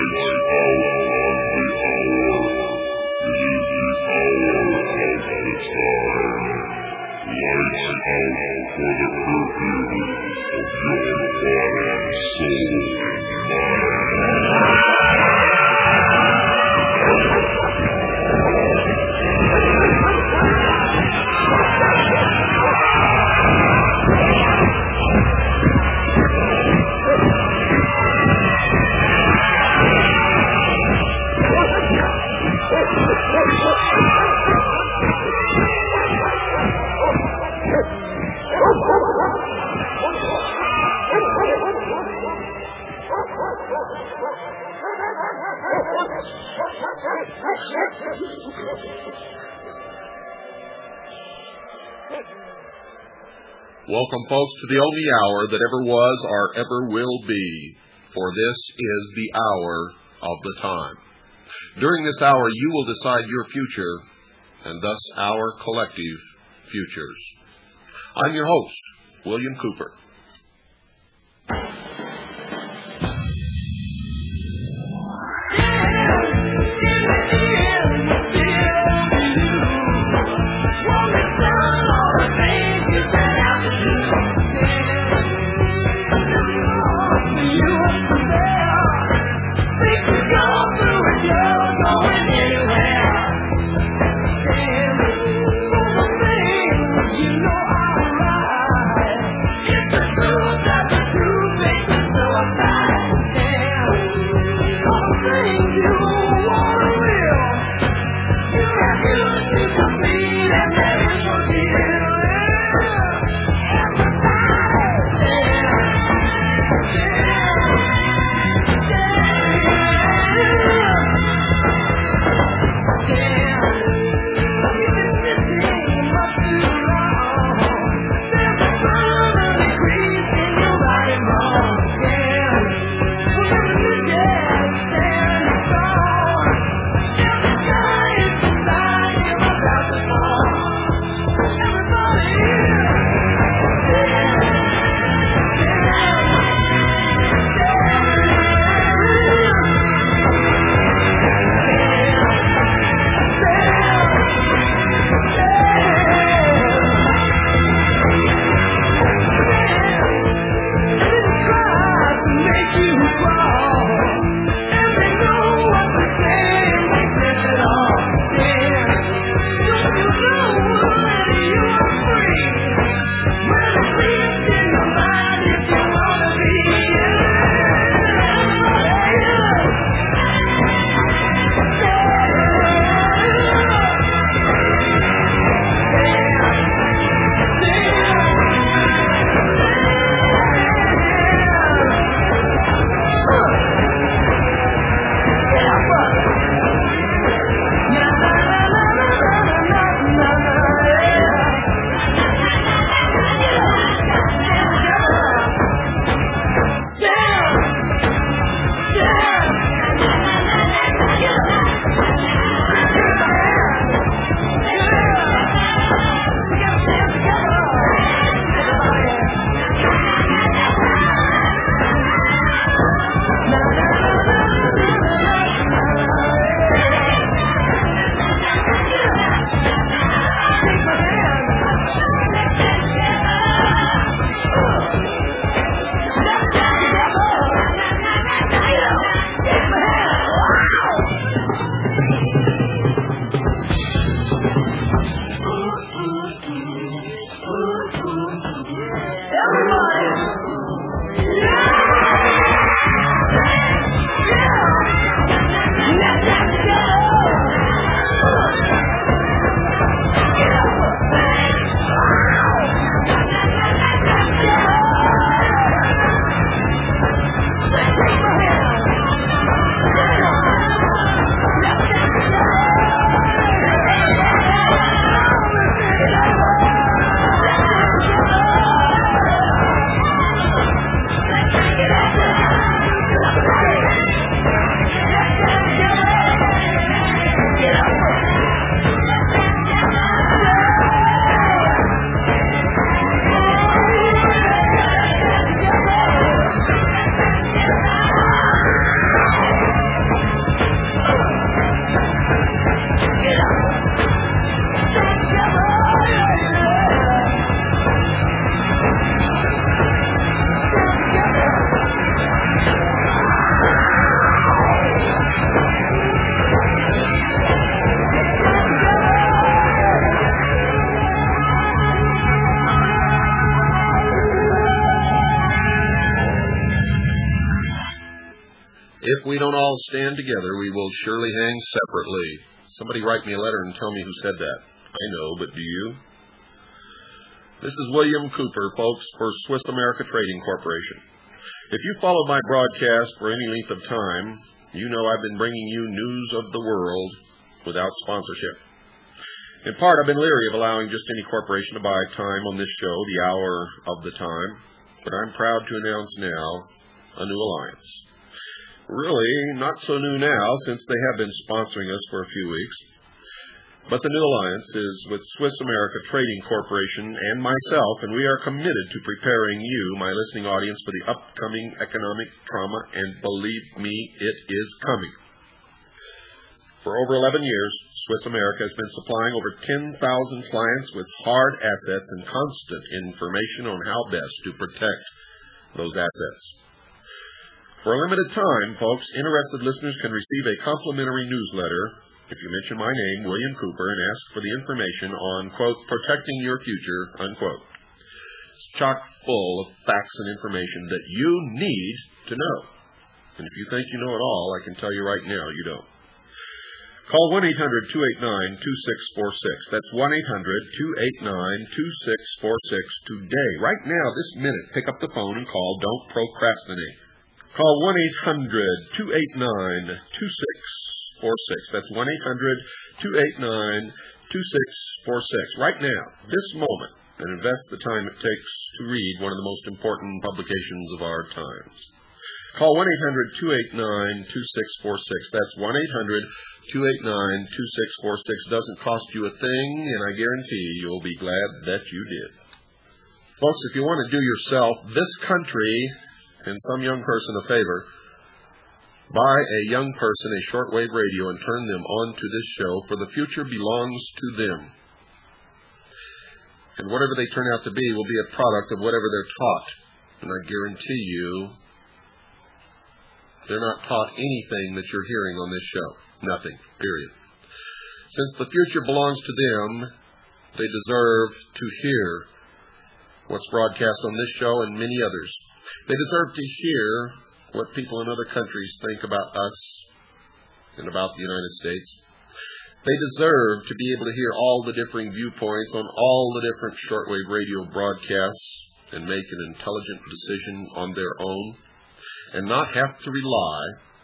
Welcome, folks, to the only hour that ever was or ever will be, for this is the hour of the time. During this hour, you will decide your future, and thus our collective futures. I'm your host, William Cooper. It's the truth that the truth If we don't all stand together, we will surely hang separately. Somebody write me a letter and tell me who said that. I know, but do you? This is William Cooper, folks, for Swiss America Trading Corporation. If you followed my broadcast for any length of time, you know I've been bringing you news of the world without sponsorship. In part, I've been leery of allowing just any corporation to buy time on this show, the hour of the time, but I'm proud to announce now a new alliance. Really, not so new now, since they have been sponsoring us for a few weeks. But the new alliance is with Swiss America Trading Corporation and myself, and we are committed to preparing you, my listening audience, for the upcoming economic trauma, and believe me, it is coming. For over 11 years, Swiss America has been supplying over 10,000 clients with hard assets and constant information on how best to protect those assets. For a limited time, folks, interested listeners can receive a complimentary newsletter if you mention my name, William Cooper, and ask for the information on, quote, protecting your future, unquote. It's chock full of facts and information that you need to know. And if you think you know it all, I can tell you right now, you don't. Call 1-800-289-2646. That's 1-800-289-2646 today. Right now, this minute, pick up the phone and call. Don't procrastinate. Call 1-800-289-2646. That's 1-800-289-2646. Right now, this moment, and invest the time it takes to read one of the most important publications of our times. Call 1-800-289-2646. That's 1-800-289-2646. Doesn't cost you a thing, and I guarantee you'll be glad that you did. Folks, if you want to do yourself, this country, and some young person a favor, buy a young person a shortwave radio and turn them on to this show, for the future belongs to them. And whatever they turn out to be will be a product of whatever they're taught. And I guarantee you, they're not taught anything that you're hearing on this show. Nothing, period. Since the future belongs to them, they deserve to hear what's broadcast on this show and many others. They deserve to hear what people in other countries think about us and about the United States. They deserve to be able to hear all the differing viewpoints on all the different shortwave radio broadcasts and make an intelligent decision on their own and not have to rely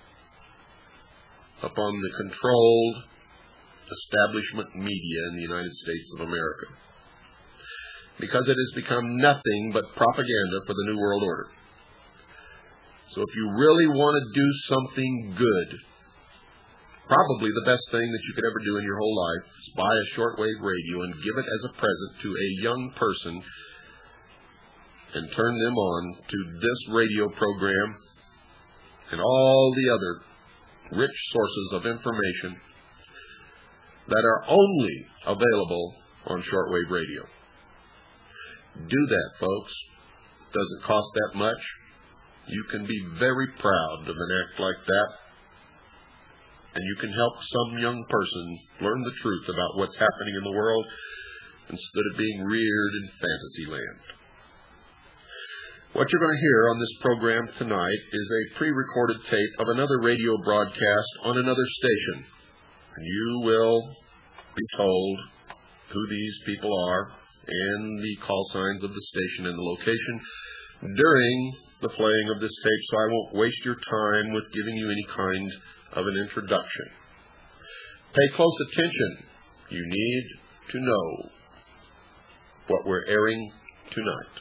upon the controlled establishment media in the United States of America, because it has become nothing but propaganda for the New World Order. So if you really want to do something good, probably the best thing that you could ever do in your whole life is buy a shortwave radio and give it as a present to a young person and turn them on to this radio program and all the other rich sources of information that are only available on shortwave radio. Do that, folks. It doesn't cost that much. You can be very proud of an act like that, and you can help some young person learn the truth about what's happening in the world instead of being reared in fantasy land. What you're going to hear on this program tonight is a pre-recorded tape of another radio broadcast on another station, and you will be told who these people are and the call signs of the station and the location during the playing of this tape, so I won't waste your time with giving you any kind of an introduction. Pay close attention. You need to know what we're airing tonight.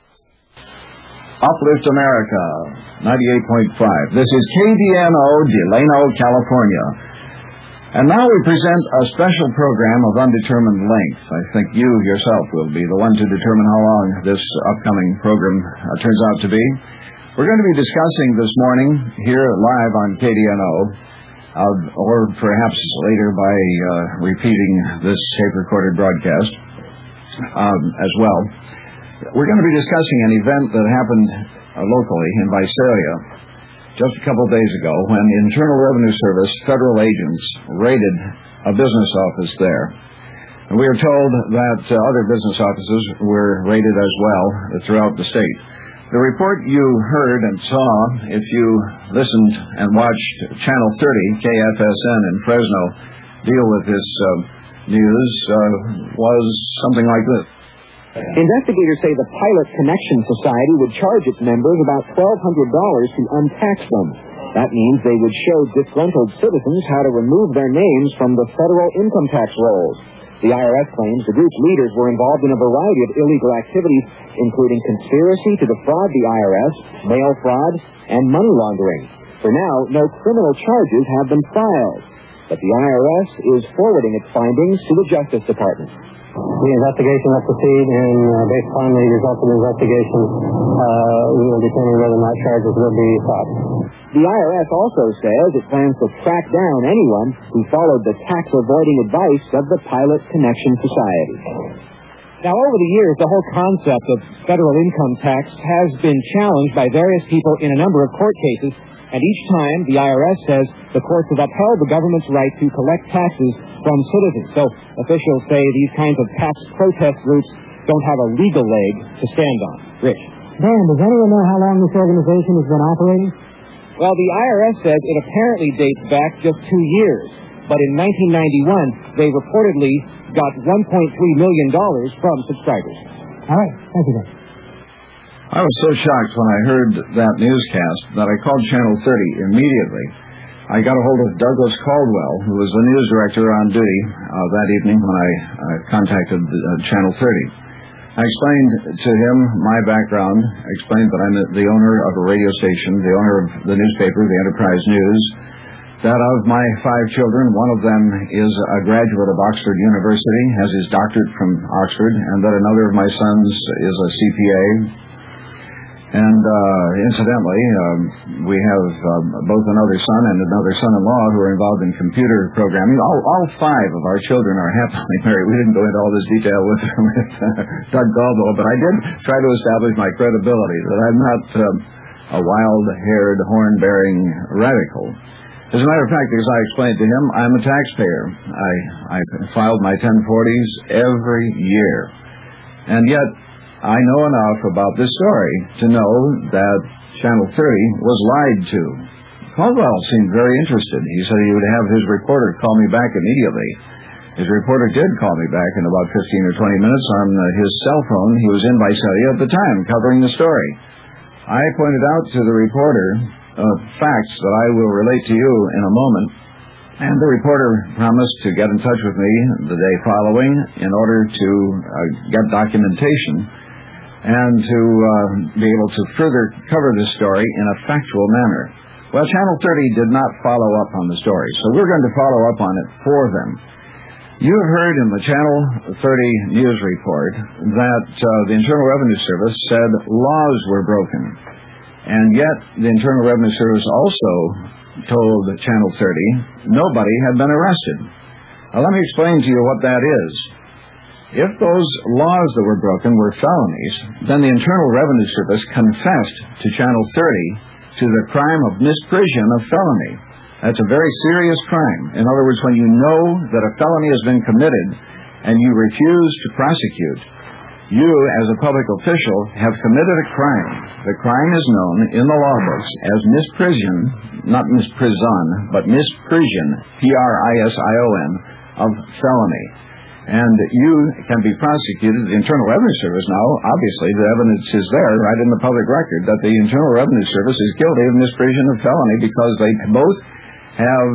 Uplift America, 98.5. This is KDNO, Delano, California. And now we present a special program of undetermined length. I think you yourself will be the one to determine how long this upcoming program turns out to be. We're going to be discussing this morning here live on KDNO, or perhaps later by repeating this tape-recorded broadcast as well. We're going to be discussing an event that happened locally in Visalia just a couple of days ago when the Internal Revenue Service federal agents raided a business office there. And we are told that other business offices were raided as well throughout the state. The report you heard and saw, if you listened and watched Channel 30, KFSN in Fresno, deal with this news, was something like this. Investigators say the Pilot Connection Society would charge its members about $1,200 to untax them. That means they would show disgruntled citizens how to remove their names from the federal income tax rolls. The IRS claims the group's leaders were involved in a variety of illegal activities, including conspiracy to defraud the IRS, mail fraud, and money laundering. For now, no criminal charges have been filed, but the IRS is forwarding its findings to the Justice Department. The investigation will proceed, and based upon the results of the investigation, we will determine whether or not charges will be filed. The IRS also says it plans to track down anyone who followed the tax-avoiding advice of the Pilot Connection Society. Now, over the years, the whole concept of federal income tax has been challenged by various people in a number of court cases, and each time the IRS says the courts have upheld the government's right to collect taxes from citizens. So officials say these kinds of tax protest groups don't have a legal leg to stand on. Rich. Dan, does anyone know how long this organization has been operating? Well, the IRS says it apparently dates back just 2 years. But in 1991, they reportedly got $1.3 million from subscribers. All right. Thank you, Dan. I was so shocked when I heard that newscast that I called Channel 30 immediately. I got a hold of Douglas Caldwell, who was the news director on duty that evening when I contacted Channel 30. I explained to him my background, explained that I'm the owner of a radio station, the owner of the newspaper, the Enterprise News, that of my 5 children, one of them is a graduate of Oxford University, has his doctorate from Oxford, and that another of my sons is a CPA. And incidentally, we have both another son and another son-in-law who are involved in computer programming. All 5 of our children are happily married. We didn't go into all this detail with Doug Caldwell, but I did try to establish my credibility, that I'm not a wild-haired, horn-bearing radical. As a matter of fact, as I explained to him, I'm a taxpayer. I filed my 1040s every year. And yet, I know enough about this story to know that Channel 30 was lied to. Caldwell seemed very interested. He said he would have his reporter call me back immediately. His reporter did call me back in about 15 or 20 minutes on his cell phone. He was in Visalia at the time, covering the story. I pointed out to the reporter facts that I will relate to you in a moment, and the reporter promised to get in touch with me the day following in order to get documentation and to be able to further cover this story in a factual manner. Well, Channel 30 did not follow up on the story, so we're going to follow up on it for them. You heard in the Channel 30 news report that the Internal Revenue Service said laws were broken, and yet the Internal Revenue Service also told Channel 30 nobody had been arrested. Now, let me explain to you what that is. If those laws that were broken were felonies, then the Internal Revenue Service confessed to Channel 30 to the crime of misprision of felony. That's a very serious crime. In other words, when you know that a felony has been committed and you refuse to prosecute, you, as a public official, have committed a crime. The crime is known in the law books as misprision, not misprison, but misprision, P-R-I-S-I-O-N, of felony. And you can be prosecuted. The Internal Revenue Service now, obviously, the evidence is there, right in the public record, that the Internal Revenue Service is guilty of misprision of felony because they both have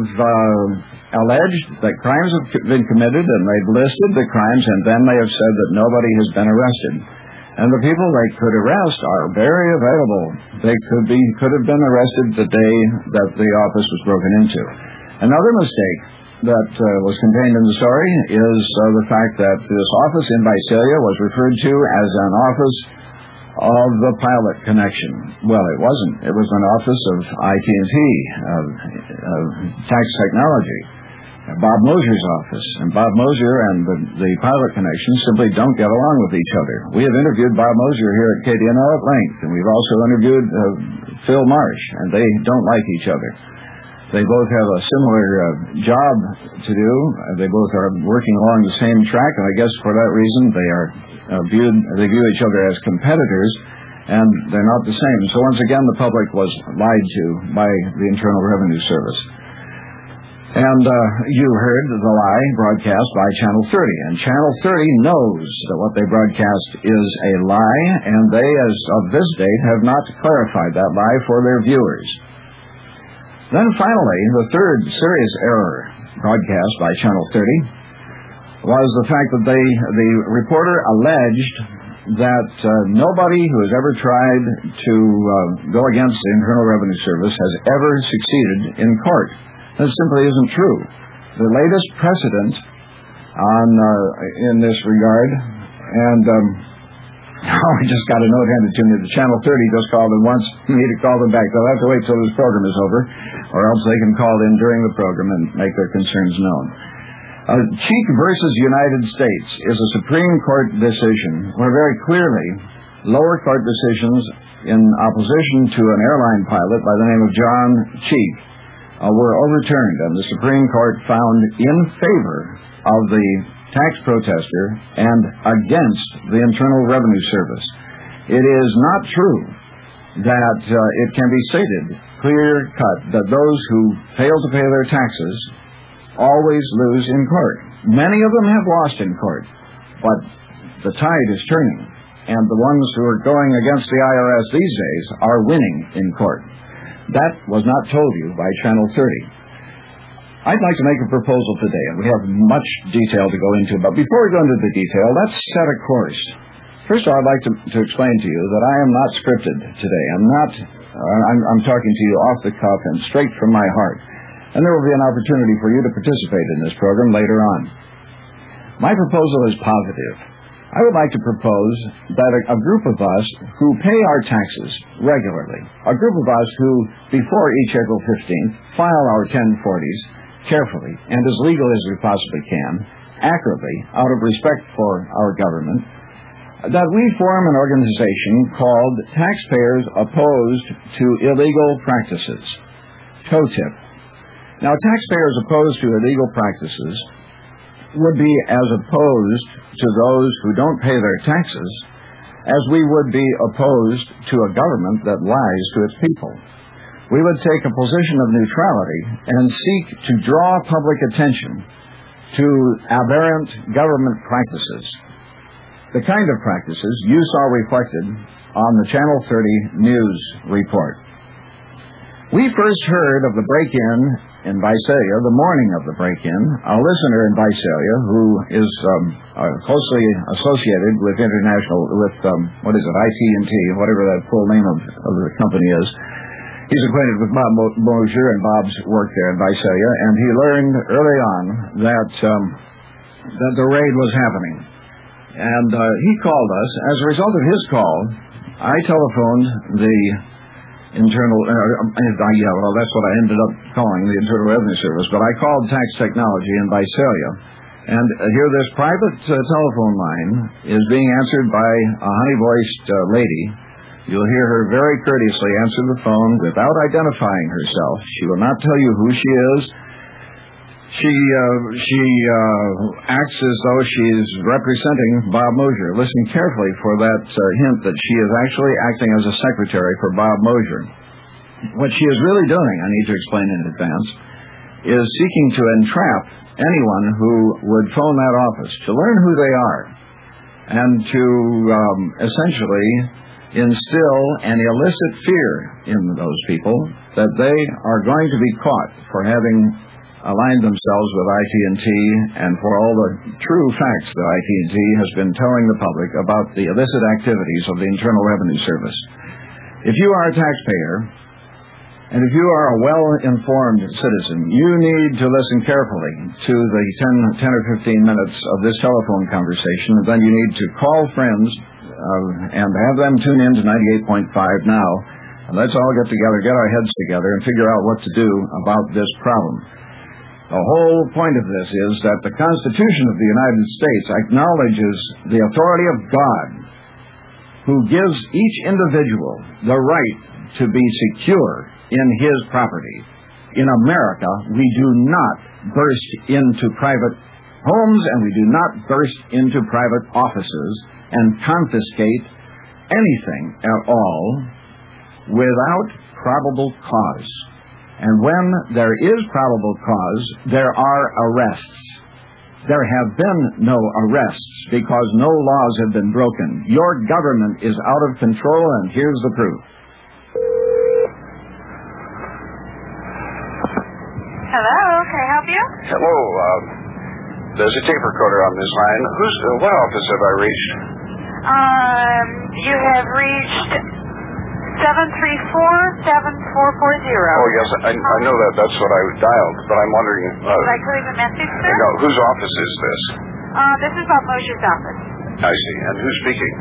alleged that crimes have been committed, and they've listed the crimes, and then they have said that nobody has been arrested. And the people they could arrest are very available. They could have been arrested the day that the office was broken into. Another mistake that was contained in the story is the fact that this office in Visalia was referred to as an office of the Pilot Connection. Well, it wasn't. It was an office of IT&T, Tax Technology, Bob Mosier's office. And Bob Mosier and the Pilot Connection simply don't get along with each other. We have interviewed Bob Mosier here at KDNO at length, and we've also interviewed Phil Marsh, and they don't like each other. They both have a similar job to do. They both are working along the same track, and I guess for that reason they view each other as competitors. and they're not the same. So once again, the public was lied to by the Internal Revenue Service. And you heard the lie broadcast by Channel 30, and Channel 30 knows that what they broadcast is a lie, and they, as of this date, have not clarified that lie for their viewers. Then finally, the third serious error broadcast by Channel 30 was the fact that the reporter alleged that nobody who has ever tried to go against the Internal Revenue Service has ever succeeded in court. That simply isn't true. The latest precedent in this regard, and I just got a note handed to me that Channel 30 just called and wants me to call them back. They'll have to wait till this program is over, or else they can call in during the program and make their concerns known. Cheek versus United States is a Supreme Court decision where very clearly lower court decisions in opposition to an airline pilot by the name of John Cheek were overturned, and the Supreme Court found in favor of the tax protester and against the Internal Revenue Service. It is not true that it can be stated clear-cut that those who fail to pay their taxes always lose in court. Many of them have lost in court, but the tide is turning, and the ones who are going against the IRS these days are winning in court. That was not told you by Channel 30. I'd like to make a proposal today, and we have much detail to go into, but before we go into the detail, let's set a course. First of all, I'd like to explain to you that I am not scripted today. I'm talking to you off the cuff and straight from my heart. And there will be an opportunity for you to participate in this program later on. My proposal is positive. I would like to propose that a group of us who pay our taxes regularly, a group of us who, before each April 15th, file our 1040s carefully and as legal as we possibly can, accurately, out of respect for our government, that we form an organization called Taxpayers Opposed to Illegal Practices, TOTIP. Now, taxpayers opposed to illegal practices would be as opposed to those who don't pay their taxes as we would be opposed to a government that lies to its people. We would take a position of neutrality and seek to draw public attention to aberrant government practices, the kind of practices you saw reflected on the Channel 30 news report. We first heard of the break-in in Visalia, the morning of the break-in. A listener in Visalia who is closely associated with IT&T, whatever that full name of the company is. He's acquainted with Bob Mosier and Bob's work there in Visalia, and he learned early on that the raid was happening. And he called us. As a result of his call, I telephoned the Internal, that's what I ended up calling the Internal Revenue Service, but I called Tax Technology in Visalia, and here this private telephone line is being answered by a honey-voiced lady. You'll hear her very courteously answer the phone without identifying herself. She will not tell you who she is. She acts as though she's representing Bob Mosier. Listen carefully for that hint that she is actually acting as a secretary for Bob Mosier. What she is really doing, I need to explain in advance, is seeking to entrap anyone who would phone that office to learn who they are and to essentially instill an illicit fear in those people that they are going to be caught for having aligned themselves with IT&T and for all the true facts that IT&T has been telling the public about the illicit activities of the Internal Revenue Service. If you are a taxpayer, and if you are a well-informed citizen, you need to listen carefully to the 10 or 15 minutes of this telephone conversation, and then you need to call friends and have them tune in to 98.5 now, and let's all get together, get our heads together, and figure out what to do about this problem. The whole point of this is that the Constitution of the United States acknowledges the authority of God, who gives each individual the right to be secure in his property. In America, we do not burst into private homes and we do not burst into private offices and confiscate anything at all without probable cause. And when there is probable cause, there are arrests. There have been no arrests because no laws have been broken. Your government is out of control, and here's the proof. Hello, can I help you? Hello, there's a tape recorder on this line. What office have I reached? You have reached 734-7440. Oh, yes, I know that. That's what I dialed, but I'm wondering... Would I leave a message, sir? No, whose office is this? This is Bob Mosier's office. I see. And who's speaking?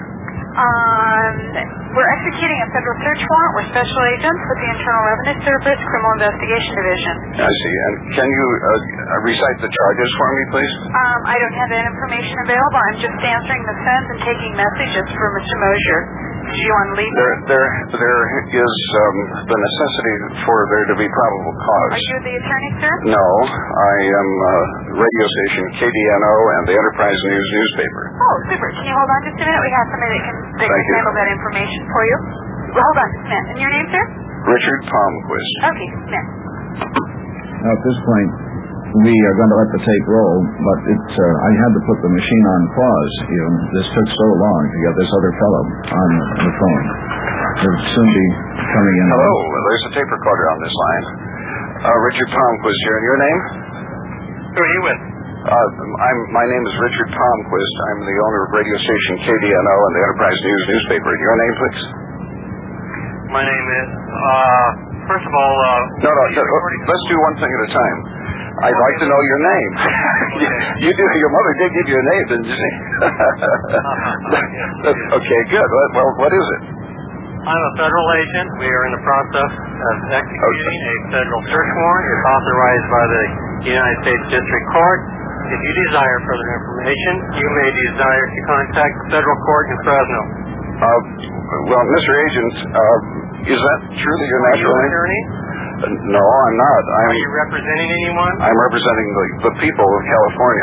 We're executing a federal search warrant. We're special agents with the Internal Revenue Service Criminal Investigation Division. I see. And can you recite the charges for me, please? I don't have that information available. I'm just answering the phones and taking messages for Mr. Mosier. Do you want to leave? There is the necessity for there to be probable cause. Are you the attorney, sir? No, I am radio station KDNO and the Enterprise News newspaper. Oh, super. Can you hold on just a minute? We have somebody that can handle that information for you. Well, hold on just a minute. And your name, sir? Richard Palmquist. Okay, Smith. Now, at this point, we are going to let the tape roll, but I had to put the machine on pause. This took so long to get this other fellow on the phone. He'll soon be coming in. Hello, there's a tape recorder on this line. Richard Palmquist here, and your name? Who are you with? My name is Richard Palmquist. I'm the owner of radio station KDNO and the Enterprise News newspaper. Your name, please? My name is, first of all, No, let's do one thing at a time. I'd like to know your name. You do. Your mother did give you a name, didn't she? Okay, good. Well, what is it? I'm a federal agent. We are in the process of executing a federal search warrant. It's authorized by the United States District Court. If you desire further information, you may desire to contact the federal court in Fresno. Well, Mr. Agent, is that truly your natural name? Attorney? No, I'm not. Are you representing anyone? I'm representing the people of California.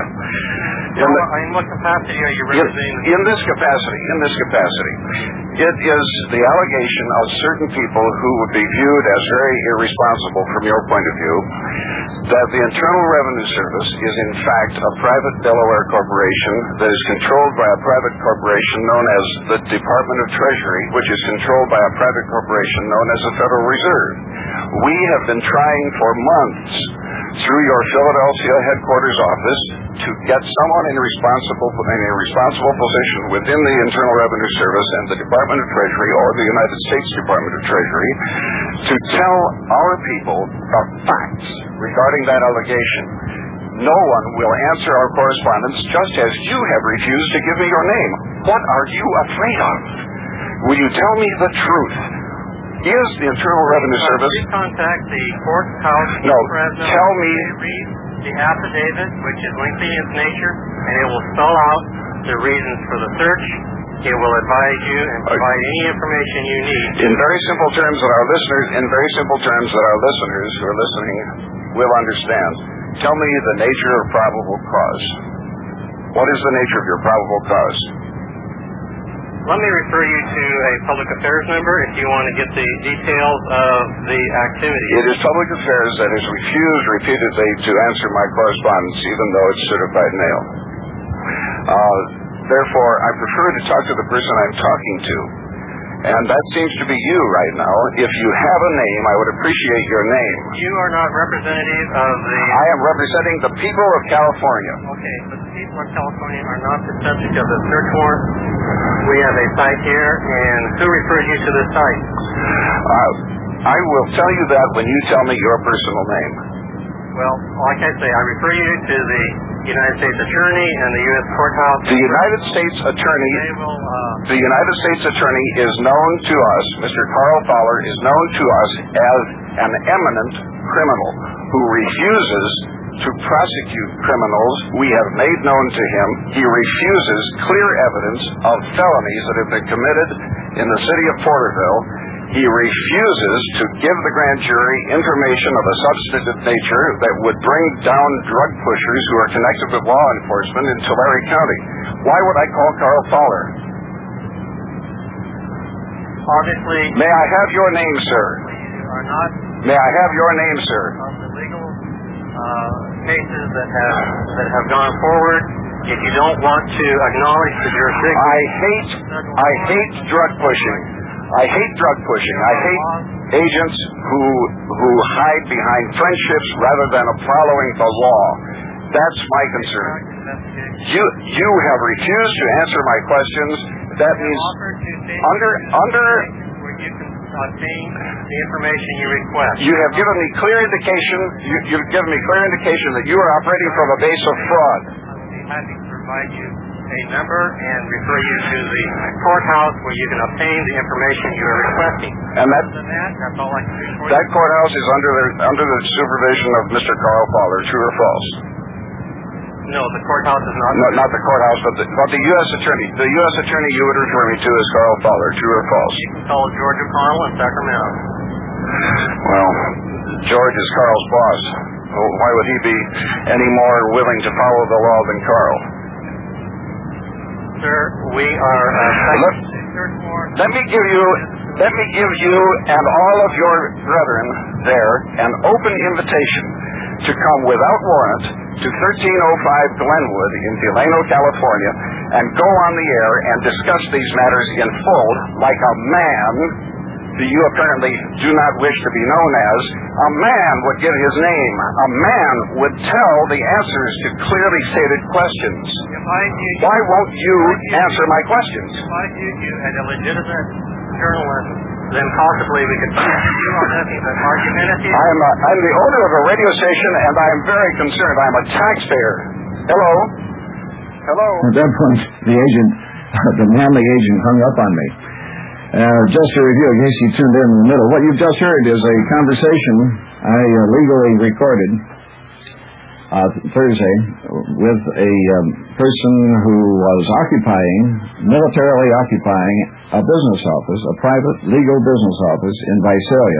In what capacity are you representing? In this capacity, it is the allegation of certain people who would be viewed as very irresponsible from your point of view that the Internal Revenue Service is in fact a private Delaware corporation that is controlled by a private corporation known as the Department of Treasury, which is controlled by a private corporation known as the Federal Reserve. We have been trying for months through your Philadelphia headquarters office to get someone in a responsible position within the Internal Revenue Service and the Department of Treasury or the United States Department of Treasury to tell our people the facts regarding that allegation. No one will answer our correspondence, just as you have refused to give me your name. What are you afraid of? Will you tell me the truth? Is the Internal Revenue Service... Please contact the courthouse in Fresno. Tell me... Read the affidavit, which is lengthy in its nature, and it will spell out the reasons for the search. It will advise you and provide any information you need. In very simple terms that our listeners who are listening will understand. Tell me the nature of probable cause. What is the nature of your probable cause? Let me refer you to a public affairs number if you want to get the details of the activity. It is public affairs that has refused repeatedly to answer my correspondence, even though it's certified mail. Therefore, I prefer to talk to the person I'm talking to. And that seems to be you right now. If you have a name, I would appreciate your name. You are not representative of the... I am representing the people of California. Okay, but the people of California are not the subject of the search warrant. We have a site here, and who refers you to this site? I will tell you that when you tell me your personal name. Well, like I say, I refer you to the United States Attorney and the U.S. Courthouse. The United States Attorney... The United States Attorney is known to us, Mr. Carl Fowler is known to us as an eminent criminal who refuses to prosecute criminals we have made known to him. He refuses clear evidence of felonies that have been committed in the city of Porterville. He refuses to give the grand jury information of a substantive nature that would bring down drug pushers who are connected with law enforcement in Tulare County. Why would I call Carl Fowler? obviously... May I have your name, sir? We are not... May I have your name, sir? Of the legal cases that have gone forward, if you don't want to acknowledge the jurisdiction... I hate drug pushing. I hate drug pushing. I hate agents who hide behind friendships rather than following the law. That's my concern. You have refused to answer my questions. That means under where you can obtain the information you request. You have given me clear indication. You've given me clear indication that you are operating from a base of fraud. I will be happy to provide you a number and refer you to the courthouse where you can obtain the information you are requesting. And that's all I can do for you. That courthouse is under the supervision of Mr. Carl Fowler. True or false? No, the courthouse is not. No, not the courthouse, but the U.S. attorney. The U.S. attorney you would refer me to is Carl Fowler. True or false? You can call George O'Connell in Sacramento. Well, George is Carl's boss. Well, why would he be any more willing to follow the law than Carl? Sir, we are... Let me give you and all of your brethren there an open invitation to come without warrant to 1305 Glenwood in Delano, California, and go on the air and discuss these matters in full like a man that you apparently do not wish to be known as. A man would give his name. A man would tell the answers to clearly stated questions. Why won't you answer my questions? If I viewed you as a legitimate journalist, then possibly we could find you on nothing but argumentative. I'm the owner of a radio station, and I am very concerned. I'm a taxpayer. Hello? At that point, the manly agent hung up on me. Just to review, in case you tuned in the middle, what you've just heard is a conversation I legally recorded Thursday with a person who was militarily occupying a business office, a private legal business office in Visalia.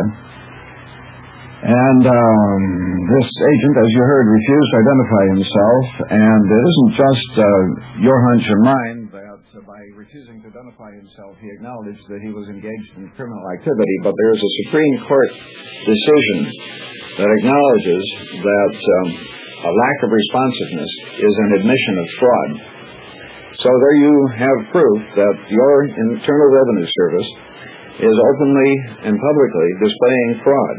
And this agent, as you heard, refused to identify himself. And it isn't just your hunch or mine that by refusing to identify himself, he acknowledged that he was engaged in criminal activity. But there is a Supreme Court decision that acknowledges that a lack of responsiveness is an admission of fraud. So there you have proof that your Internal Revenue Service is openly and publicly displaying fraud.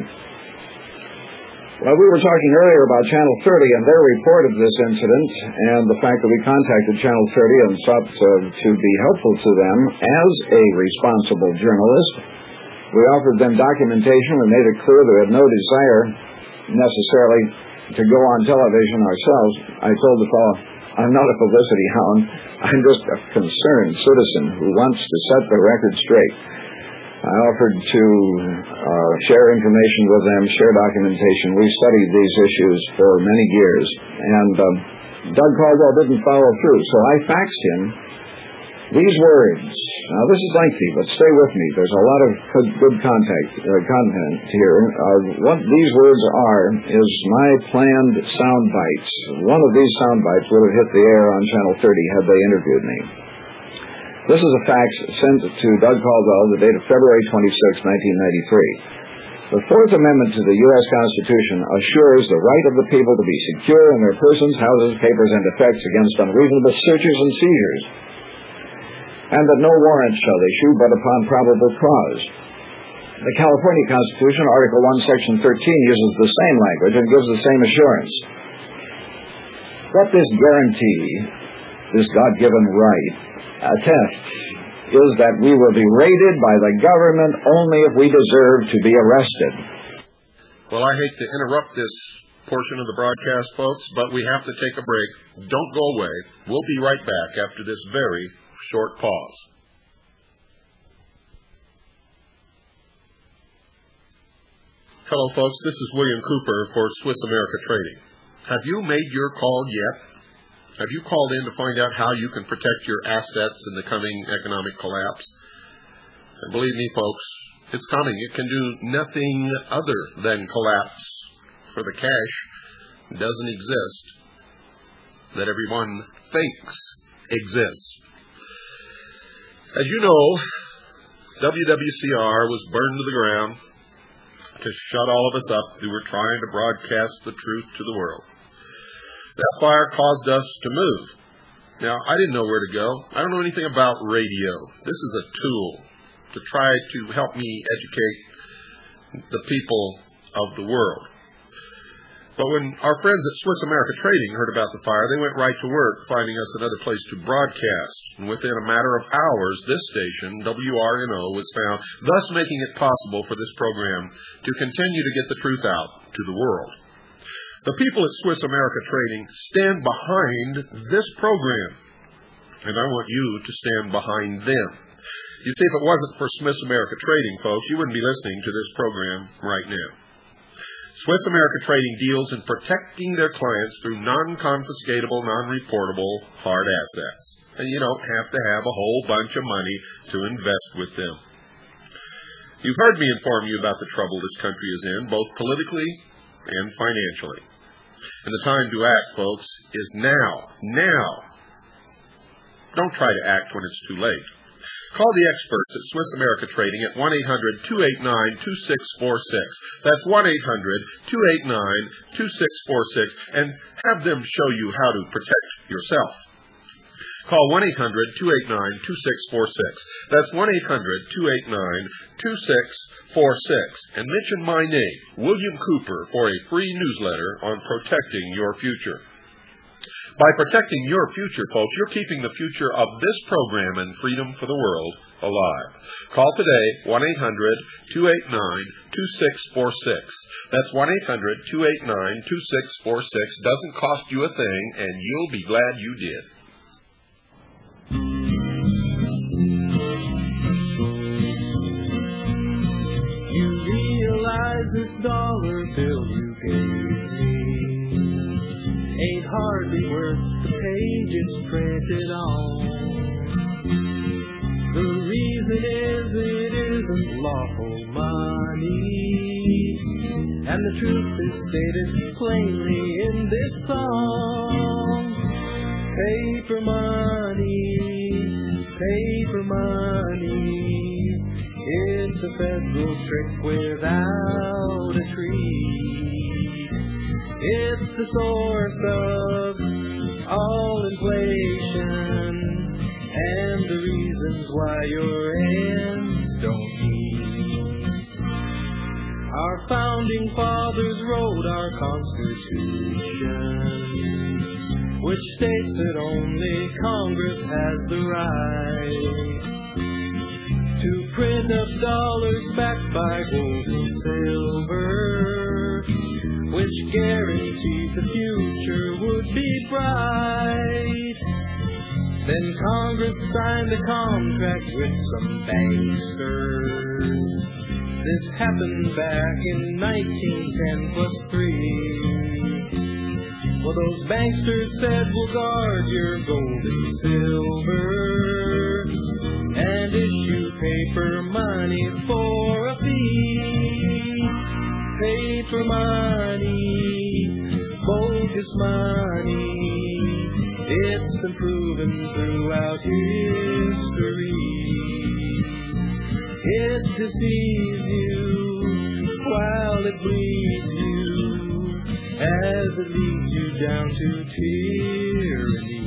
Well, we were talking earlier about Channel 30 and their report of this incident and the fact that we contacted Channel 30 and sought to be helpful to them as a responsible journalist. We offered them documentation. We made it clear that we had no desire necessarily to go on television ourselves. I told the fellow, I'm not a publicity hound. I'm just a concerned citizen who wants to set the record straight. I offered to share information with them, share documentation. We studied these issues for many years. And Doug Caldwell didn't follow through, so I faxed him these words. Now, this is lengthy, but stay with me. There's a lot of good content here. What these words are is my planned sound bites. One of these sound bites would have hit the air on Channel 30 had they interviewed me. This is a fax sent to Doug Caldwell the date of February 26, 1993. The Fourth Amendment to the U.S. Constitution assures the right of the people to be secure in their persons, houses, papers, and effects against unreasonable searches and seizures, and that no warrant shall issue but upon probable cause. The California Constitution, Article 1, Section 13, uses the same language and gives the same assurance. What this guarantee, this God-given right, attests is that we will be raided by the government only if we deserve to be arrested. Well, I hate to interrupt this portion of the broadcast, folks, but we have to take a break. Don't go away. We'll be right back after this very short pause. Hello, folks. This is William Cooper for Swiss America Trading. Have you made your call yet? Have you called in to find out how you can protect your assets in the coming economic collapse? And believe me, folks, it's coming. It can do nothing other than collapse, for the cash doesn't exist that everyone thinks exists. As you know, WWCR was burned to the ground to shut all of us up who were trying to broadcast the truth to the world. That fire caused us to move. Now, I didn't know where to go. I don't know anything about radio. This is a tool to try to help me educate the people of the world. But when our friends at Swiss America Trading heard about the fire, they went right to work finding us another place to broadcast. And within a matter of hours, this station, WRNO, was found, thus making it possible for this program to continue to get the truth out to the world. The people at Swiss America Trading stand behind this program, and I want you to stand behind them. You see, if it wasn't for Swiss America Trading, folks, you wouldn't be listening to this program right now. Swiss America Trading deals in protecting their clients through non-confiscatable, non-reportable hard assets. And you don't have to have a whole bunch of money to invest with them. You've heard me inform you about the trouble this country is in, both politically and financially. And the time to act, folks, is now. Now. Don't try to act when it's too late. Call the experts at Swiss America Trading at 1-800-289-2646. That's 1-800-289-2646, and have them show you how to protect yourself. Call 1-800-289-2646. That's 1-800-289-2646, and mention my name, William Cooper, for a free newsletter on protecting your future. By protecting your future, folks, you're keeping the future of this program and freedom for the world alive. Call today, 1-800-289-2646. That's 1-800-289-2646. Doesn't cost you a thing, and you'll be glad you did. You realize this dollar bill you gave me ain't hardly worth the page it's printed on. The reason is it isn't lawful money, and the truth is stated plainly in this song. Paper money, paper money, it's a federal trick without a tree. It's the source of all inflation and the reasons why your ends don't meet. Our founding fathers wrote our Constitution, which states that only Congress has the right to print up dollars backed by gold and silver, which guaranteed the future would be bright. Then Congress signed a contract with some banksters. This happened back in 1910 plus 3. Well, those banksters said, we'll guard your gold and silver and issue paper money for a fee. Paper money, bogus money, it's been proven throughout history. It deceives you while it bleeds you, as it leads you down to tyranny.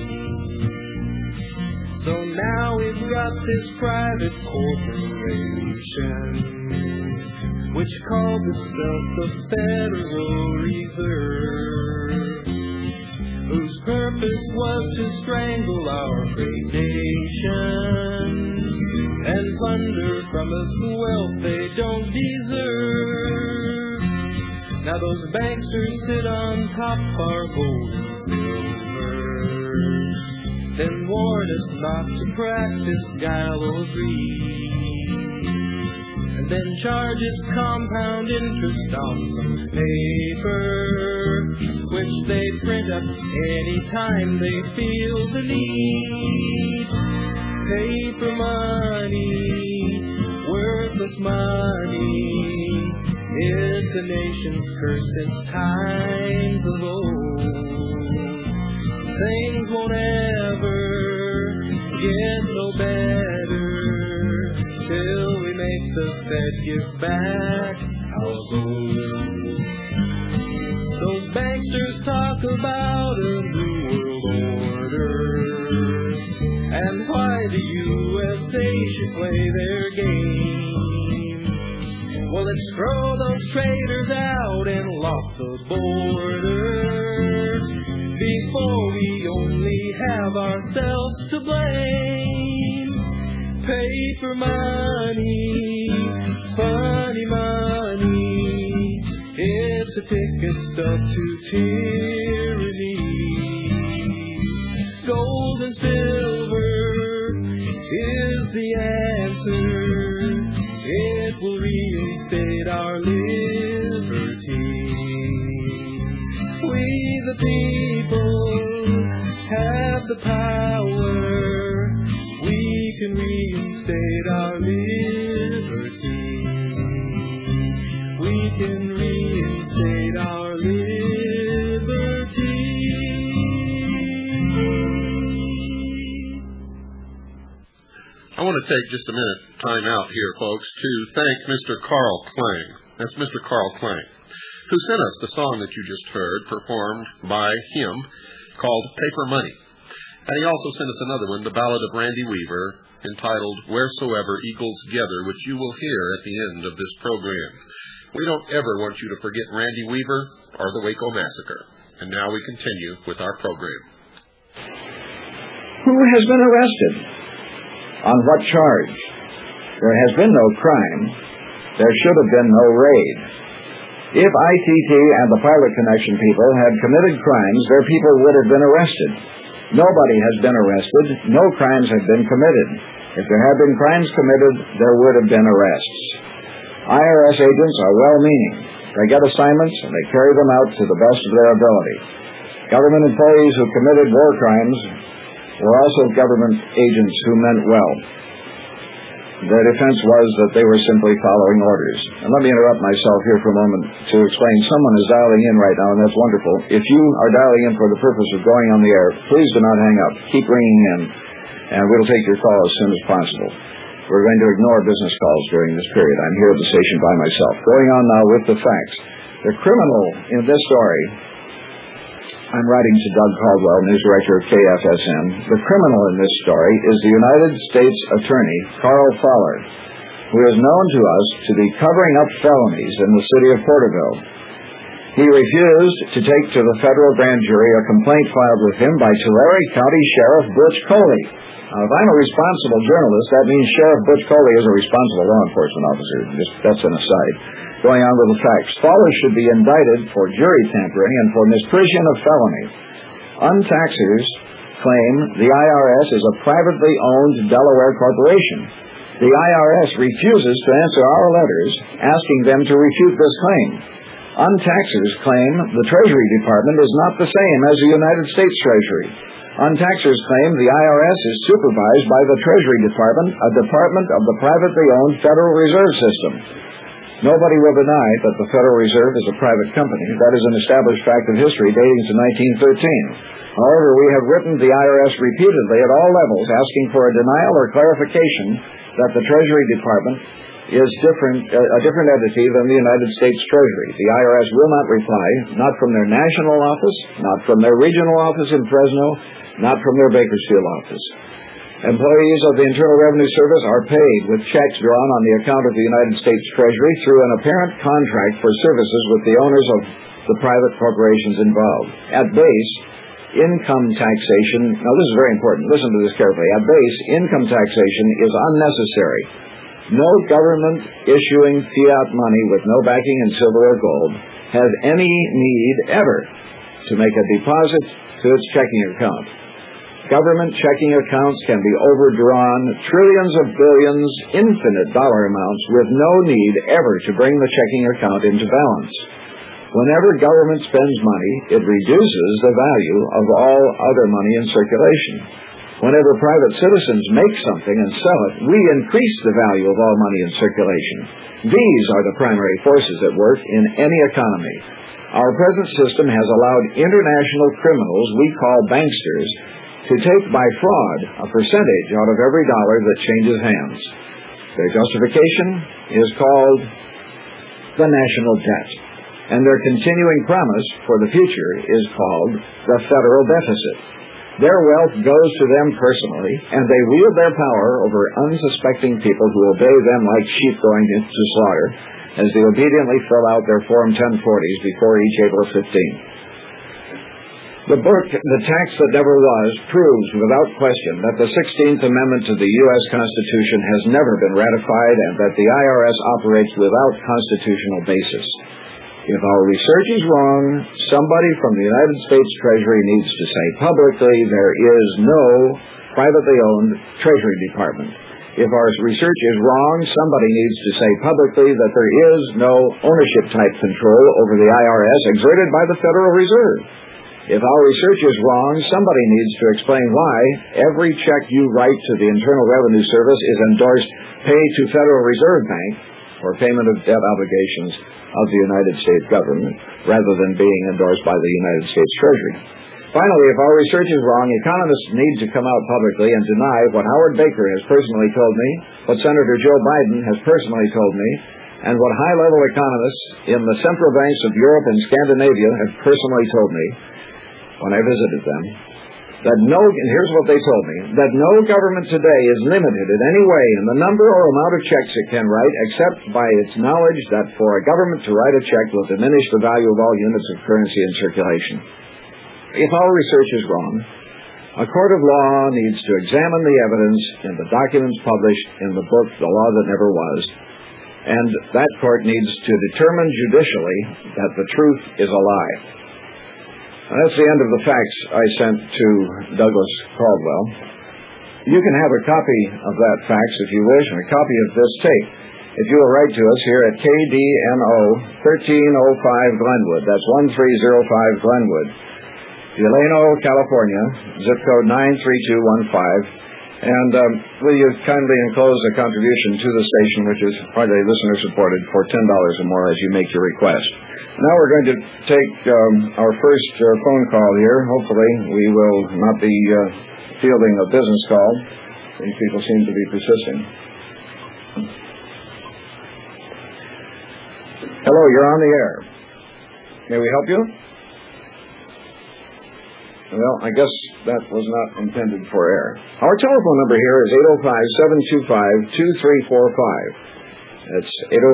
So now we've got this private corporation, which calls itself the Federal Reserve, whose purpose was to strangle our great nation and plunder from us wealth they don't deserve. Now those banksters sit on top our gold and silver, then warn us not to practice gallows and then charges compound interest on some paper, which they print up anytime they feel the need. Paper money, worthless money, it's a nation's curse since times of old. Things won't ever get no better till that give back our gold. Those banksters talk about a new world order, and why the USA should play their game. Well, let's throw those traitors out and lock the border before we only have ourselves to blame. Paper money, funny money, it's a ticket stub to tyranny. Gold and silver is the answer. It will reinstate our liberty. We the people have the power. We can reinstate our liberty. We can reinstate our liberty. I want to take just a minute time out here, folks, to thank Mr. Carl Klang. That's Mr. Carl Klang, who sent us the song that you just heard, performed by him, called Paper Money. And he also sent us another one, the Ballad of Randy Weaver, entitled Wheresoever Eagles Gather, which you will hear at the end of this program. We don't ever want you to forget Randy Weaver or the Waco Massacre. And now we continue with our program. Who has been arrested? On what charge? There has been no crime. There should have been no raid. If ITT and the Pilot Connection people had committed crimes, their people would have been arrested. Nobody has been arrested. No crimes have been committed. If there had been crimes committed, there would have been arrests. IRS agents are well-meaning. They get assignments and they carry them out to the best of their ability. Government employees who committed war crimes were also government agents who meant well. Their defense was that they were simply following orders. And let me interrupt myself here for a moment to explain. Someone is dialing in right now, and that's wonderful. If you are dialing in for the purpose of going on the air, please do not hang up. Keep ringing in, and we'll take your call as soon as possible. We're going to ignore business calls during this period. I'm here at the station by myself. Going on now with the facts. The criminal in this story, I'm writing to Doug Caldwell, news director of KFSN. The criminal in this story is the United States Attorney, Carl Fowler, who is known to us to be covering up felonies in the city of Porterville. He refused to take to the federal grand jury a complaint filed with him by Tulare County Sheriff Butch Coley. Now, if I'm a responsible journalist, that means Sheriff Butch Coley is a responsible law enforcement officer. That's an aside. Going on with the facts. Fowler should be indicted for jury tampering and for misprision of felony. Untaxers claim the IRS is a privately owned Delaware corporation. The IRS refuses to answer our letters asking them to refute this claim. Untaxers claim the Treasury Department is not the same as the United States Treasury. Untaxers claim the IRS is supervised by the Treasury Department, a department of the privately owned Federal Reserve System. Nobody will deny that the Federal Reserve is a private company. That is an established fact of history dating to 1913. However, we have written the IRS repeatedly at all levels asking for a denial or clarification that the Treasury Department is a different entity than the United States Treasury. The IRS will not reply, not from their national office, not from their regional office in Fresno, not from their Bakersfield office. Employees of the Internal Revenue Service are paid with checks drawn on the account of the United States Treasury through an apparent contract for services with the owners of the private corporations involved. At base, income taxation, now this is very important, listen to this carefully. At base, income taxation is unnecessary. No government issuing fiat money with no backing in silver or gold has any need ever to make a deposit to its checking account. Government checking accounts can be overdrawn trillions of billions, infinite dollar amounts, with no need ever to bring the checking account into balance. Whenever government spends money, it reduces the value of all other money in circulation. Whenever private citizens make something and sell it, we increase the value of all money in circulation. These are the primary forces at work in any economy. Our present system has allowed international criminals we call banksters to take by fraud a percentage out of every dollar that changes hands. Their justification is called the national debt, and their continuing promise for the future is called the federal deficit. Their wealth goes to them personally, and they wield their power over unsuspecting people who obey them like sheep going into slaughter, as they obediently fill out their Form 1040s before each April 15th. The book, The Tax That Never Was, proves without question that the 16th Amendment to the U.S. Constitution has never been ratified and that the IRS operates without constitutional basis. If our research is wrong, somebody from the United States Treasury needs to say publicly there is no privately owned Treasury Department. If our research is wrong, somebody needs to say publicly that there is no ownership-type control over the IRS exerted by the Federal Reserve. If our research is wrong, somebody needs to explain why every check you write to the Internal Revenue Service is endorsed pay to Federal Reserve Bank for payment of debt obligations of the United States government, rather than being endorsed by the United States Treasury. Finally, if our research is wrong, economists need to come out publicly and deny what Howard Baker has personally told me, what Senator Joe Biden has personally told me, and what high-level economists in the central banks of Europe and Scandinavia have personally told me when I visited them, and here's what they told me, that no government today is limited in any way in the number or amount of checks it can write, except by its knowledge that for a government to write a check will diminish the value of all units of currency in circulation. If our research is wrong, a court of law needs to examine the evidence in the documents published in the book, The Law That Never Was, and that court needs to determine judicially that the truth is a lie. That's the end of the facts I sent to Douglas Caldwell. You can have a copy of that fax if you wish, and a copy of this tape if you will write to us here at KDNO 1305 Glenwood. That's 1305 Glenwood, Delano, California, zip code 93215. And will you kindly enclose a contribution to the station, which is partly listener-supported, for $10 or more as you make your request. Now we're going to take our first phone call here. Hopefully we will not be fielding a business call. These people seem to be persisting. Hello, you're on the air. May we help you? Well, I guess that was not intended for air. Our telephone number here is 805-725-2345. That's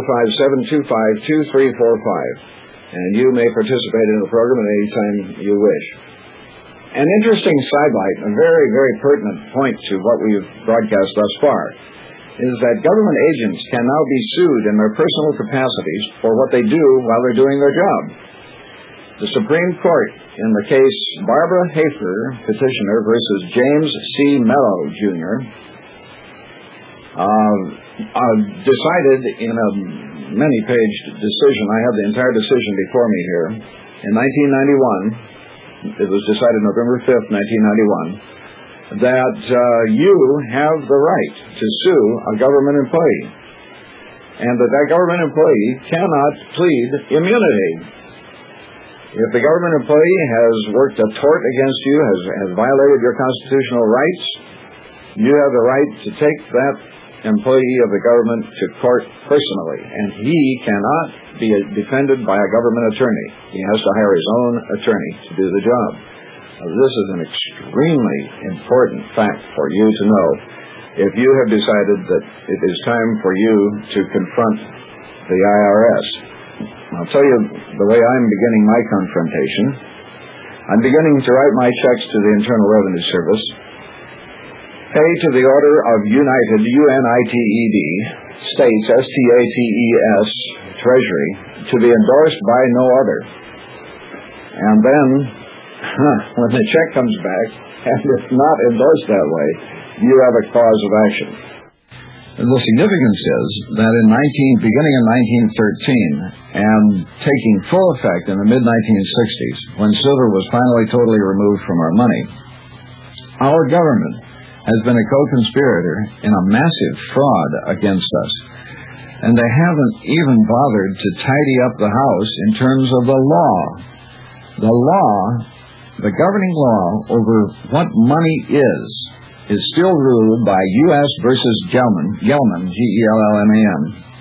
805-725-2345. And you may participate in the program at any time you wish. An interesting sidelight, a very, very pertinent point to what we've broadcast thus far, is that government agents can now be sued in their personal capacities for what they do while they're doing their job. The Supreme Court, in the case Barbara Hafer, petitioner, versus James C. Mello, Jr., decided in a many-page decision. I have the entire decision before me here. In 1991, it was decided November 5th, 1991, that you have the right to sue a government employee, and that government employee cannot plead immunity. If the government employee has worked a tort against you, has violated your constitutional rights, you have the right to take that employee of the government to court personally, and he cannot be defended by a government attorney. He has to hire his own attorney to do the job. This is an extremely important fact for you to know if you have decided that it is time for you to confront the IRS. I'll tell you the way I'm beginning my confrontation. I'm beginning to write my checks to the Internal Revenue Service, pay to the order of United, UNITED, States, STATES, Treasury, to be endorsed by no other. And then, when the check comes back, and it's not endorsed that way, you have a cause of action. The significance is that beginning in 1913 and taking full effect in the mid-1960s, when silver was finally totally removed from our money, our government has been a co-conspirator in a massive fraud against us. And they haven't even bothered to tidy up the house in terms of the law. The law, the governing law over what money is is still ruled by U.S. versus Gelman, G-E-L-L-M-A-N.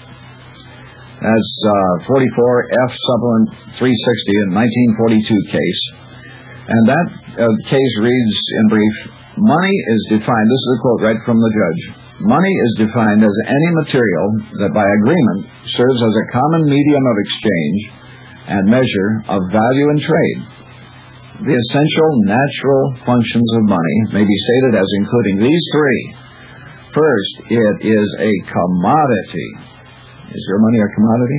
That's 44 F Supplement 360 in 1942 case. And that case reads in brief, money is defined, this is a quote right from the judge, money is defined as any material that by agreement serves as a common medium of exchange and measure of value in trade. The essential natural functions of money may be stated as including these three. First, it is a commodity. Is your money a commodity?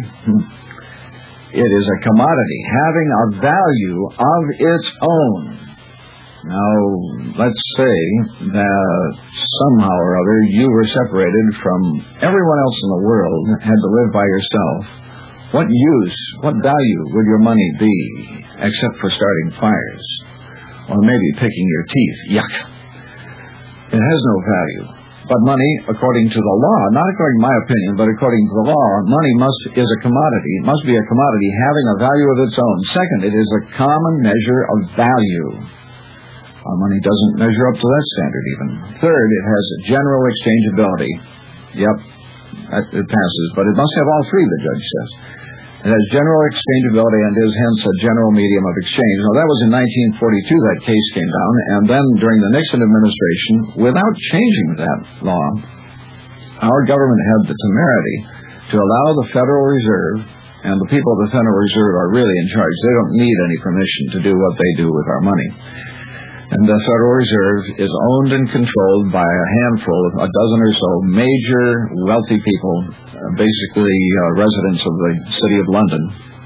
It is a commodity having a value of its own. Now, let's say that somehow or other you were separated from everyone else in the world, had to live by yourself. What use, what value would your money be, except for starting fires? Or maybe picking your teeth. Yuck. It has no value. But money, according to the law, not according to my opinion, but according to the law, money is a commodity. It must be a commodity having a value of its own. Second, it is a common measure of value. Our money doesn't measure up to that standard even. Third, it has general exchangeability. Yep, it passes, but it must have all three, the judge says. It has general exchangeability and is hence a general medium of exchange. Now, that was in 1942 that case came down, and then during the Nixon administration, without changing that law, our government had the temerity to allow the Federal Reserve, and the people of the Federal Reserve are really in charge. They don't need any permission to do what they do with our money. And the Federal Reserve is owned and controlled by a handful, a dozen or so, major wealthy people, basically residents of the city of London.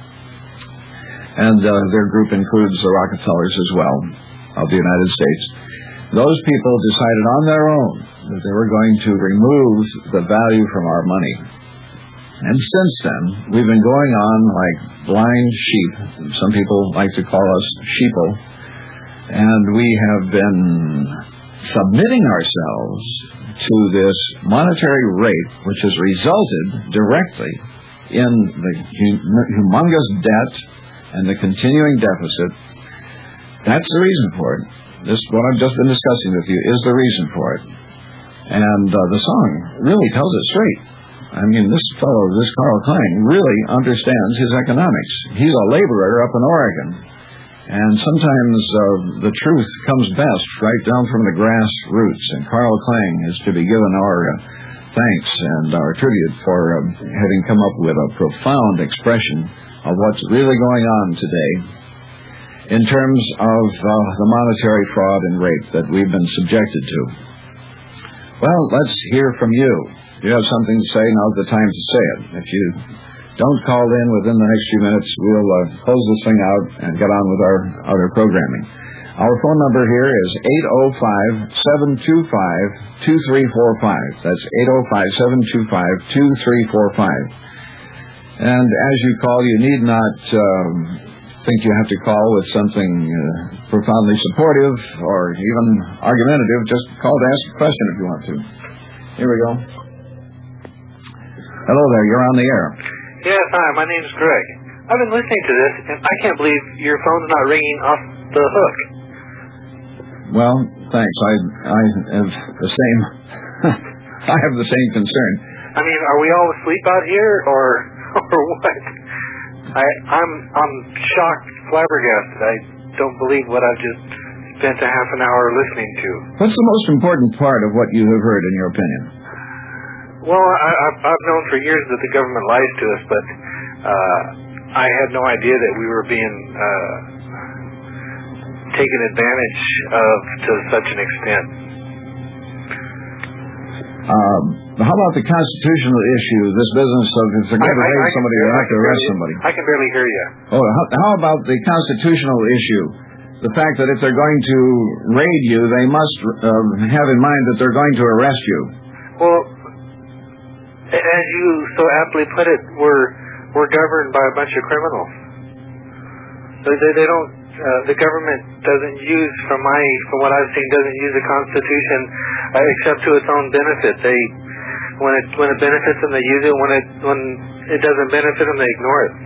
And their group includes the Rockefellers as well, of the United States. Those people decided on their own that they were going to remove the value from our money. And since then, we've been going on like blind sheep. Some people like to call us sheeple. And we have been submitting ourselves to this monetary rate, which has resulted directly in the humongous debt and the continuing deficit. That's the reason for it. This, what I've just been discussing with you, is the reason for it. And the song really tells it straight. I mean, this fellow, this Carl Klein, really understands his economics. He's a laborer up in Oregon. And sometimes the truth comes best right down from the grassroots. And Carl Klang is to be given our thanks and our tribute for having come up with a profound expression of what's really going on today in terms of the monetary fraud and rape that we've been subjected to. Well, let's hear from you. If you have something to say, now's the time to say it. If you don't call in within the next few minutes, we'll close this thing out and get on with our other programming. Our phone number here is 805-725-2345. That's 805-725-2345. And as you call, you need not think you have to call with something profoundly supportive or even argumentative. Just call to ask a question if you want to. Here we go. Hello there, you're on the air. Yes, hi, my name's Greg. I've been listening to this, and I can't believe your phone's not ringing off the hook. Well, thanks. I have the same I have the same concern. I mean, are we all asleep out here, or what? I'm shocked, flabbergasted. I don't believe what I've just spent a half an hour listening to. What's the most important part of what you have heard, in your opinion? Well, I've known for years that the government lies to us, but I had no idea that we were being taken advantage of to such an extent. How about the constitutional issue, this business of if they're going to raid somebody, they have to arrest somebody? I can barely hear you. Oh, how about the constitutional issue? The fact that if they're going to raid you, they must have in mind that they're going to arrest you. Well, as you so aptly put it, we're governed by a bunch of criminals. They don't. The government doesn't use, from what I've seen, doesn't use the Constitution except to its own benefit. When it benefits them, they use it. When it doesn't benefit them, they ignore it.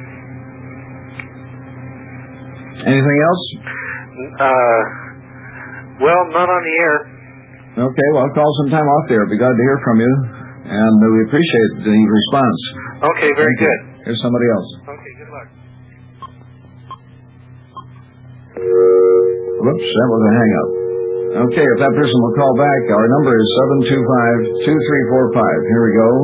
Anything else? Well, not on the air. Okay, well, call sometime off there. Be glad to hear from you, and we appreciate the response. Okay, very good. Here's somebody else. Okay, good luck. Whoops, that was a hang-up. Okay, if that person will call back, our number is 725-2345. Here we go.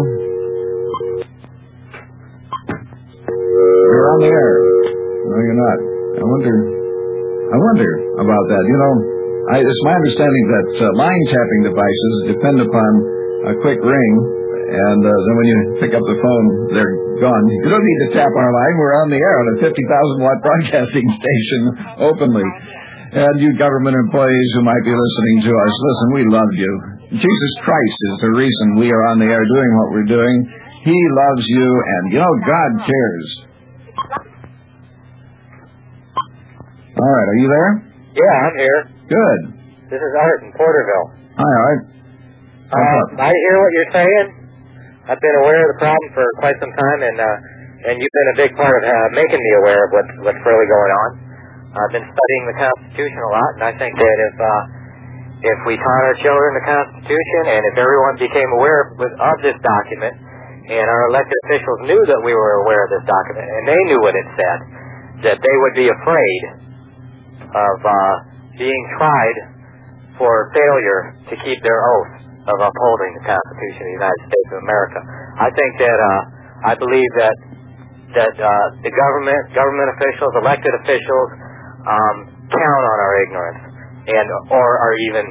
You're on the air. No, you're not. I wonder about that. You know, it's my understanding that line tapping devices depend upon a quick ring, and then when you pick up the phone, they're gone. You don't need to tap our line. We're on the air on a 50,000-watt broadcasting station openly. And you government employees who might be listening to us, listen, we love you. Jesus Christ is the reason we are on the air doing what we're doing. He loves you, and, you know, God cares. All right, are you there? Yeah, I'm here. Good. This is Art in Porterville. Hi, Art. I hear what you're saying. I've been aware of the problem for quite some time, and you've been a big part of making me aware of what's really going on. I've been studying the Constitution a lot, and I think that if we taught our children the Constitution, and if everyone became aware of this document, and our elected officials knew that we were aware of this document, and they knew what it said, that they would be afraid of being tried for failure to keep their oath of upholding the Constitution of the United States of America. I think that I believe that the government officials, elected officials, count on our ignorance, or are even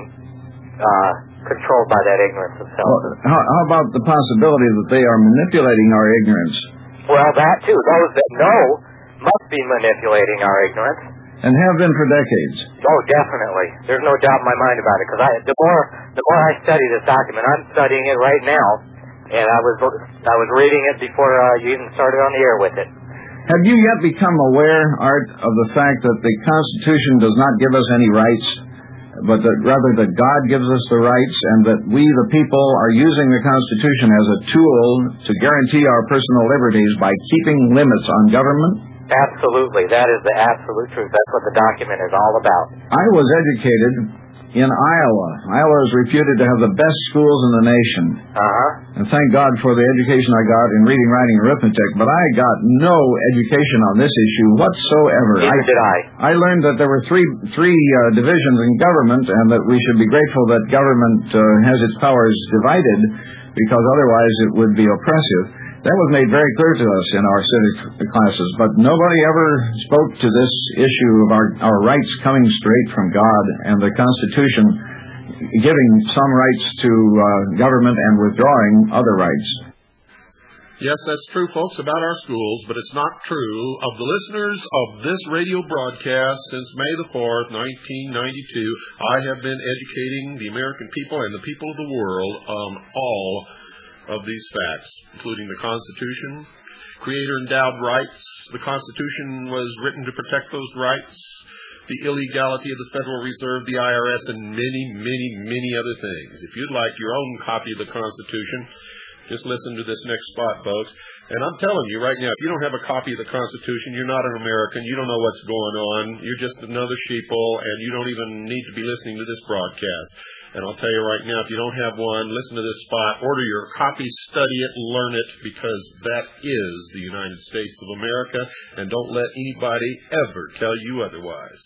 controlled by that ignorance themselves. Well, how about the possibility that they are manipulating our ignorance? Well, that too. Those that know must be manipulating our ignorance. And have been for decades. Oh, definitely. There's no doubt in my mind about it. Because the more I study this document, I'm studying it right now, and I was reading it before you even started on the air with it. Have you yet become aware, Art, of the fact that the Constitution does not give us any rights, but that rather that God gives us the rights, and that we, the people, are using the Constitution as a tool to guarantee our personal liberties by keeping limits on government? Absolutely. That is the absolute truth. That's what the document is all about. I was educated in Iowa. Iowa is reputed to have the best schools in the nation. And thank God for the education I got in reading, writing, and arithmetic, but I got no education on this issue whatsoever. Neither did I. I learned that there were three divisions in government, and that we should be grateful that government has its powers divided, because otherwise it would be oppressive. That was made very clear to us in our civic classes, but nobody ever spoke to this issue of our rights coming straight from God, and the Constitution giving some rights to government and withdrawing other rights. Yes, that's true, folks, about our schools, but it's not true of the listeners of this radio broadcast since May the 4th, 1992. I have been educating the American people and the people of the world on all of these facts, including the Constitution, Creator-endowed rights. The Constitution was written to protect those rights, the illegality of the Federal Reserve, the IRS, and many, many, many other things. If you'd like your own copy of the Constitution, just listen to this next spot, folks. And I'm telling you right now, if you don't have a copy of the Constitution, you're not an American, you don't know what's going on, you're just another sheeple, and you don't even need to be listening to this broadcast. And I'll tell you right now, if you don't have one, listen to this spot, order your copy, study it, learn it, because that is the United States of America, and don't let anybody ever tell you otherwise.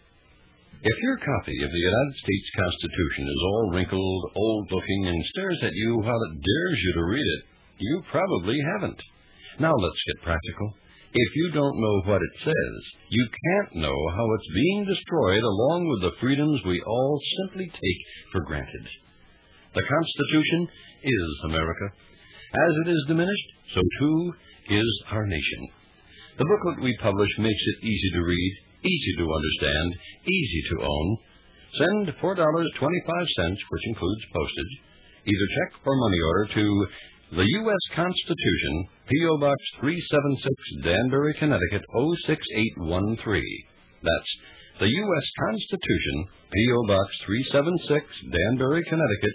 If your copy of the United States Constitution is all wrinkled, old-looking, and stares at you while it dares you to read it, you probably haven't. Now let's get practical. If you don't know what it says, you can't know how it's being destroyed along with the freedoms we all simply take for granted. The Constitution is America. As it is diminished, so too is our nation. The booklet we publish makes it easy to read, easy to understand, easy to own. Send $4.25, which includes postage, either check or money order to the U.S. Constitution, P.O. Box 376, Danbury, Connecticut, 06813. That's the U.S. Constitution, P.O. Box 376, Danbury, Connecticut,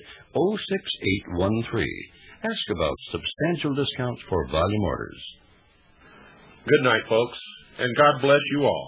06813. Ask about substantial discounts for volume orders. Good night, folks, and God bless you all.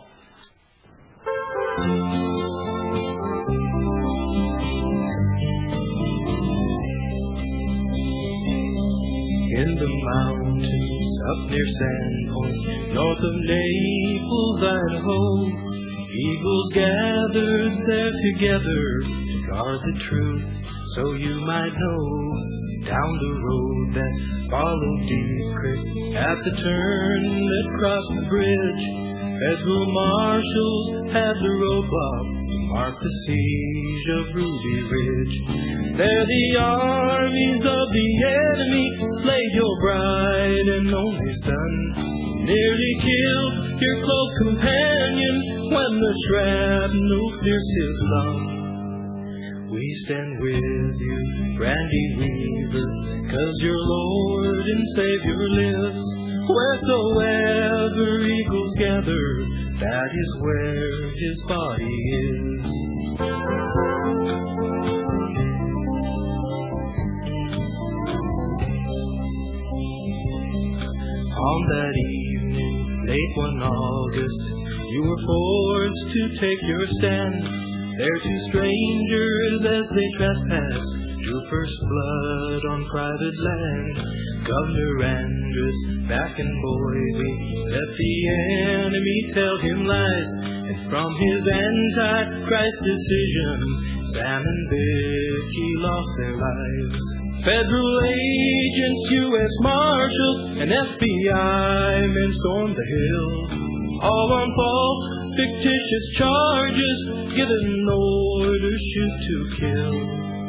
in the mountains up near Sandpoint, north of Naples, Idaho. Eagles gathered there together to guard the truth, so you might know. Down the road that followed Deep Creek, at the turn that crossed the bridge, federal marshals had the roadblock to mark the siege of Ruby Ridge. There the armies of the enemy slayed your bright and only son, nearly killed your close companion when the shrapnel pierced his lung. We stand with you, Randy Weaver, 'cause your Lord and Savior lives. Wheresoever eagles gather, that is where his body is. On that evening, late one August, you were forced to take your stand. There two strangers as they trespassed drew first blood on private land. Governor Andrus back in Boise let the enemy tell him lies, and from his anti-Christ decision, Sam and Vicky lost their lives. Federal agents, U.S. Marshals, and FBI men stormed the hill, all on false, fictitious charges, given orders shoot to kill.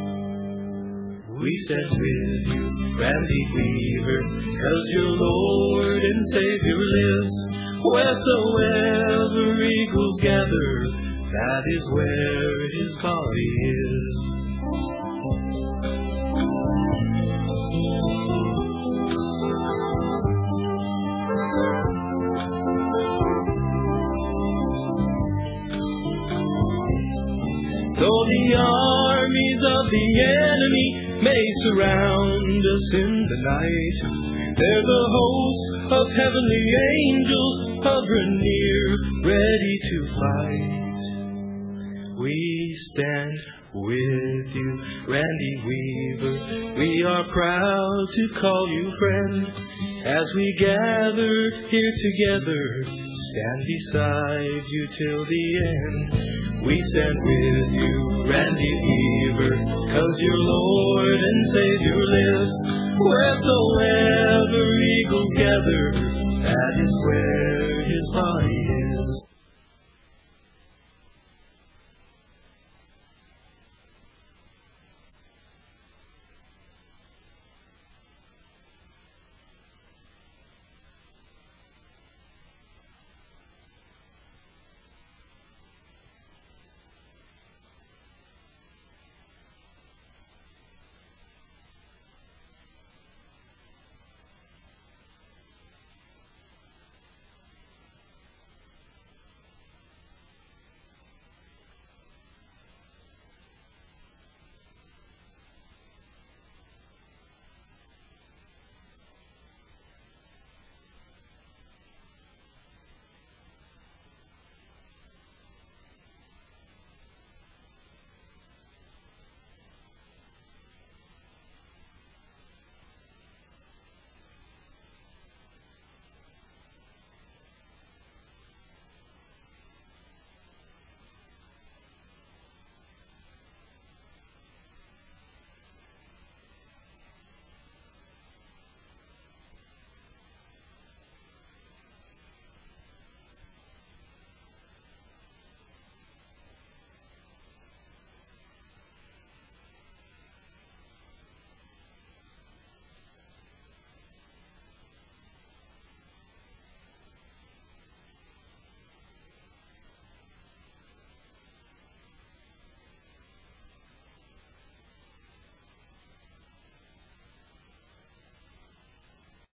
We stand with you, Randy Weaver, 'cause your Lord and Savior lives. Wheresoever eagles gather, that is where his body is. Though the armies of the enemy may surround us in the night, they're the host of heavenly angels hovering near, ready to fight. We stand with you, Randy Weaver. We are proud to call you friend. As we gather here together, stand beside you till the end. We stand with you, Randy Weaver, 'cause your Lord and Savior lives. Wheresoever eagles gather, that is where his body is.